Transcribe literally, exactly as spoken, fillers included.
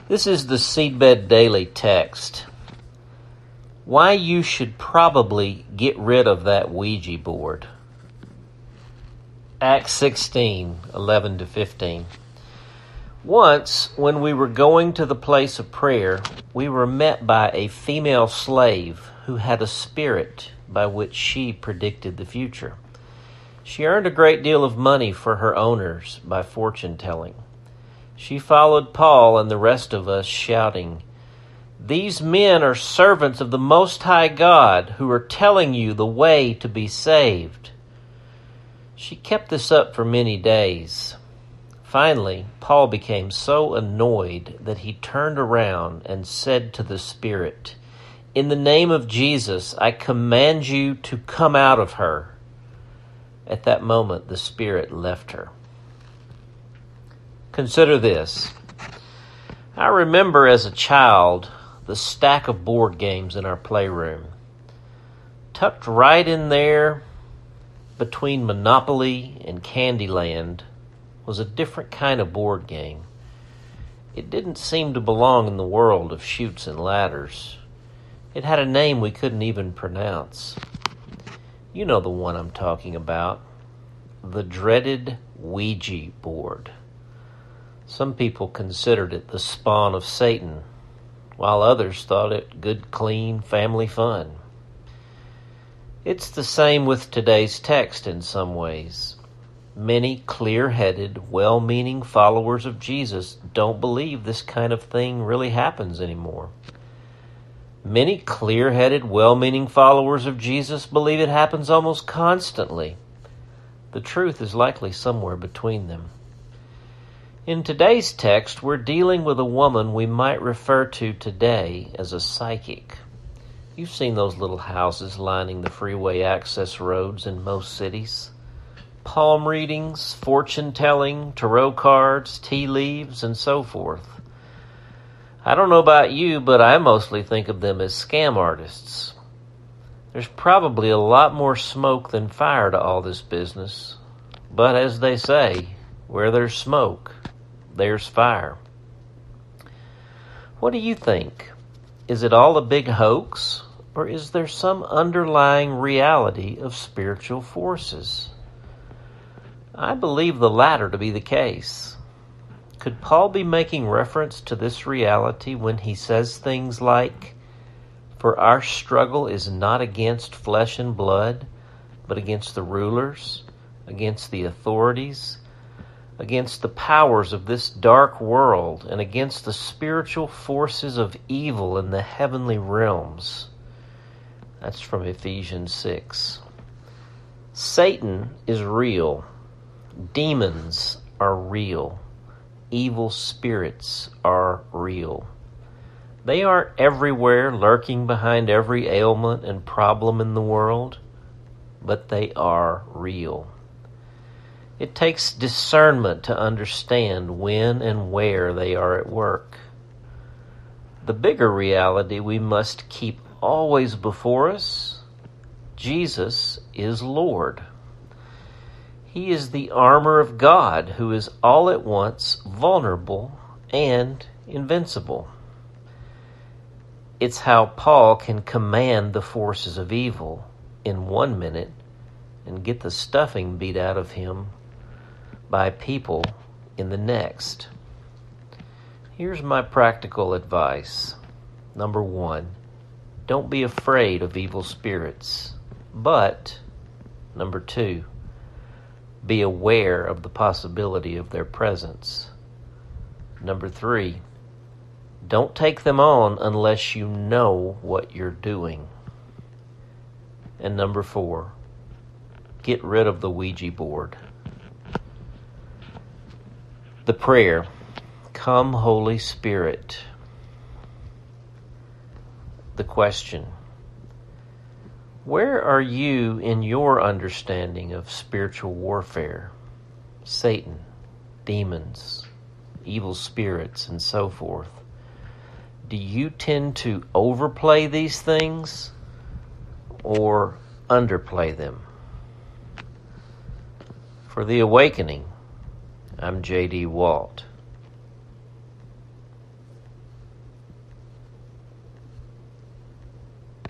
This is the Seedbed Daily text. Why you should probably get rid of that Ouija board. Acts sixteen, eleven to fifteen. Once, when we were going to the place of prayer, we were met by a female slave who had a spirit by which she predicted the future. She earned a great deal of money for her owners by fortune-telling. She followed Paul and the rest of us, shouting, "These men are servants of the Most High God who are telling you the way to be saved." She kept this up for many days. Finally, Paul became so annoyed that he turned around and said to the spirit, "In the name of Jesus, I command you to come out of her." At that moment, the spirit left her. Consider this. I remember as a child the stack of board games in our playroom. Tucked right in there between Monopoly and Candyland was a different kind of board game. It didn't seem to belong in the world of chutes and ladders. It had a name we couldn't even pronounce. You know the one I'm talking about. The dreaded Ouija board. Some people considered it the spawn of Satan, while others thought it good, clean family fun. It's the same with today's text in some ways. Many clear-headed, well-meaning followers of Jesus don't believe this kind of thing really happens anymore. Many clear-headed, well-meaning followers of Jesus believe it happens almost constantly. The truth is likely somewhere between them. In today's text, we're dealing with a woman we might refer to today as a psychic. You've seen those little houses lining the freeway access roads in most cities. Palm readings, fortune-telling, tarot cards, tea leaves, and so forth. I don't know about you, but I mostly think of them as scam artists. There's probably a lot more smoke than fire to all this business. But as they say, where there's smoke, there's fire. What do you think? Is it all a big hoax, or is there some underlying reality of spiritual forces? I believe the latter to be the case. Could Paul be making reference to this reality when he says things like, "For our struggle is not against flesh and blood, but against the rulers, against the authorities, against the powers of this dark world, and against the spiritual forces of evil in the heavenly realms"? That's from Ephesians six. Satan is real. Demons are real. Evil spirits are real. They aren't everywhere, lurking behind every ailment and problem in the world, but they are real. It takes discernment to understand when and where they are at work. The bigger reality we must keep always before us: Jesus is Lord. He is the armor of God who is all at once vulnerable and invincible. It's how Paul can command the forces of evil in one minute and get the stuffing beat out of him by people in the next. Here's my practical advice. Number one, don't be afraid of evil spirits. But, number two, be aware of the possibility of their presence. Number three, don't take them on unless you know what you're doing. And number four, get rid of the Ouija board. The prayer, "Come, Holy Spirit." The question, where are you in your understanding of spiritual warfare, Satan, demons, evil spirits, and so forth? Do you tend to overplay these things or underplay them? For The Awakening, I'm J D Walt.